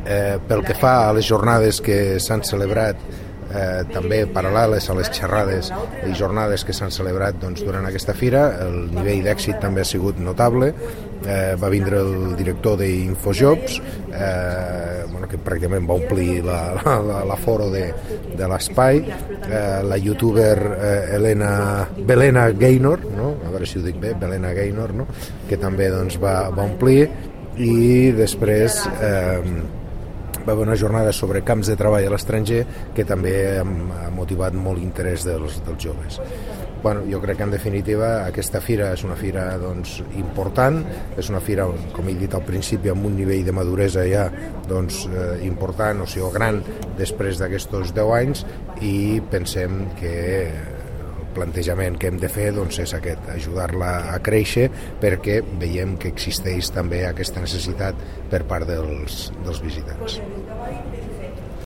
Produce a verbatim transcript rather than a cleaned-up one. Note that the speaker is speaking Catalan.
Eh, pel que fa a les jornades que s'han celebrat, eh, també paral·leles a les xerrades i jornades que s'han celebrat doncs, durant aquesta fira, el nivell d'èxit també ha sigut notable. Eh, va vindre el director d'Infojobs, eh, bueno, que pràcticament va omplir la, la, la foro de, de l'espai, eh, la youtuber eh, Elena, Belena Gaynor, no? A veure si ho dic bé, Belena Gaynor, no? Que també doncs, va, va omplir, i després eh, va haver una jornada sobre camps de treball a l'estranger que també ha motivat molt l'interès dels, dels joves. Bueno, jo crec que en definitiva aquesta fira és una fira doncs, important, és una fira, com he dit al principi, amb un nivell de maduresa ja doncs, eh, important, o sigui, gran després d'aquests deu anys, i pensem que el plantejament que hem de fer doncs, és aquest, ajudar-la a créixer, perquè veiem que existeix també aquesta necessitat per part dels, dels visitants.